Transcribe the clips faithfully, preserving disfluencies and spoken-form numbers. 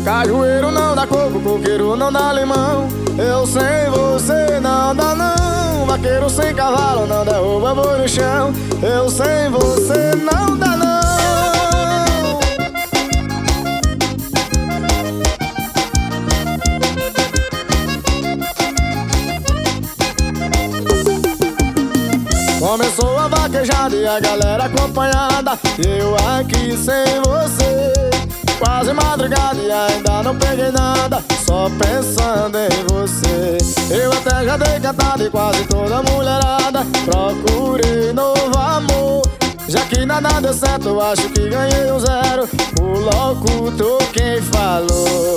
Cajueiro não dá coco, coqueiro não dá limão. Eu sem você não dá não. Vaqueiro sem cavalo não derruba boi no chão. Eu sem você não dá não. Começou a vaquejada e a galera acompanhada, e eu aqui sem você. Quase madrugada e ainda não peguei nada, só pensando em você. Eu até já dei cantada e quase toda mulherada procurei novo amor. Já que nada deu certo, eu acho que ganhei um zero. O locutor quem falou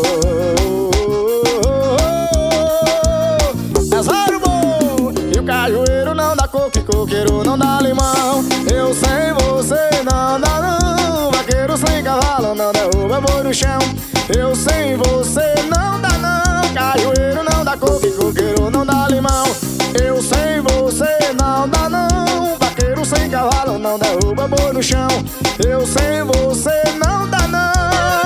é zero bom. E o cajueiro não dá coco, coqueiro não dá limão. Eu sem você não dá não. Vaqueiro sem cavalo não derruba boi no chão. Eu sem você não dá não. Cajueiro não dá coco, coqueiro não dá limão. Eu sem você não dá não. Vaqueiro sem cavalo não derruba boi no chão. Eu sem você não dá não.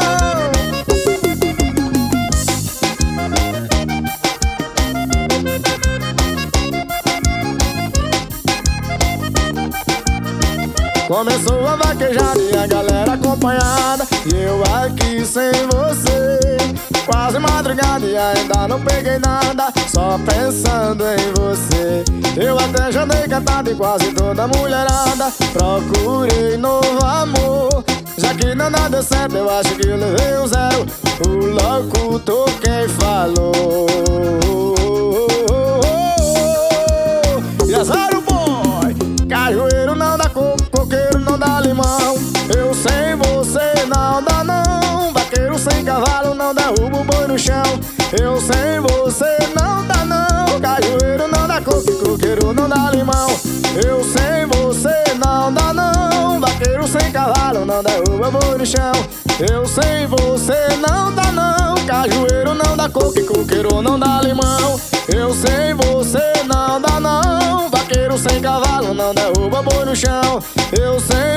Começou a vaquejada e a galera acompanhada, e eu aqui sem você. Quase madrugada e ainda não peguei nada, só pensando em você. Eu até já dei cantada e quase toda mulherada procurei novo amor. Já que nada deu certo, eu acho que eu levei um zero. O locutor quem falou e é zero boy. Cajueiro não dá coco, coqueiro não dá limão. Eu sem você não dá não. Vaqueiro sem cavalo não derruba o boi no chão. Eu sem você não dá não. Cajueiro não dá coco, coqueiro não dá limão. Eu sem você não dá não. Vaqueiro sem cavalo não derruba boi no chão. Eu sem você não dá não. Cajueiro não dá coco, coqueiro não dá limão. Eu sem você não dá não. Vaqueiro sem cavalo não derruba boi no chão. Eu sem